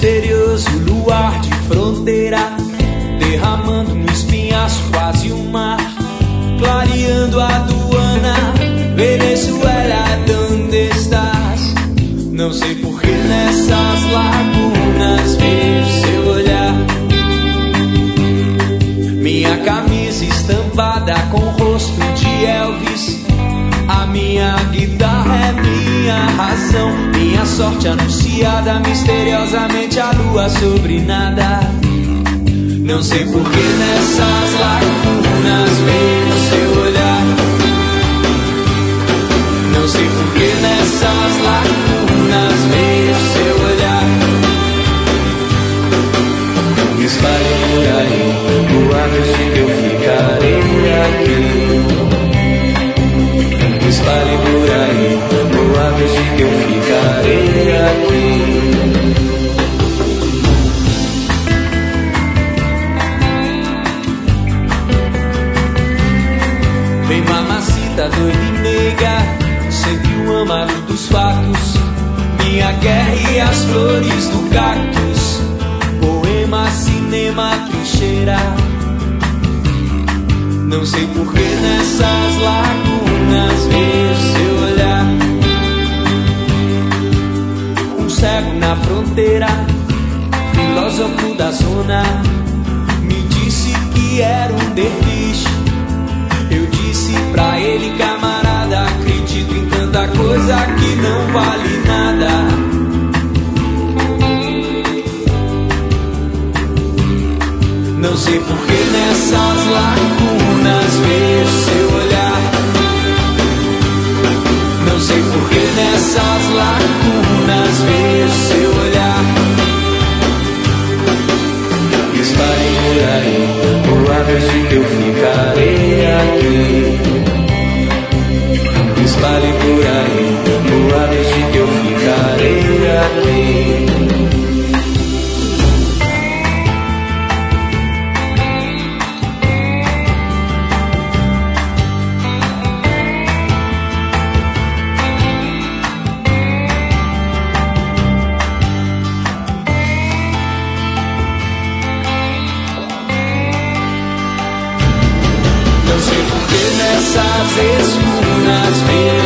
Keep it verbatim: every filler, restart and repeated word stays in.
misterioso luar de fronteira, derramando no espinhaço quase um mar, clareando a aduana. Venezuela, ¿dónde estás? Não sei por que nessas lagunas vejo seu olhar. Minha camisa estampada com o rosto de Elvis, a minha guitarra é minha razão, minha sorte anunciada misteriosamente, a lua sobre nada. Não sei por que nessas lagunas vejo seu olhar. Não sei por que nessas lagunas vejo seu olhar. Me espalhe por aí, boatos de que eu ficarei aqui. Me espalhe por aí, boatos de que eu ficarei aqui. Vem mamacita doida e nega, sempre o amado dos fatos, minha guerra e as flores do cactus, poema, cinema, trincheira. Não sei por que nessas lagunas vejo seu olhar. Um cego na fronteira, filósofo da zona, me disse que era um derviche. Eu disse pra ele, camarada, acredito em tanta coisa que não vale nada. Não sei por que nessas lagunas vejo seu olhar. Não sei por que nessas lagunas vejo seu olhar. Espalhe por aí, boatos de que eu ficarei aqui. Espalhe por aí, boatos de que eu ficarei aqui. Não sei por que nessas escuras vejo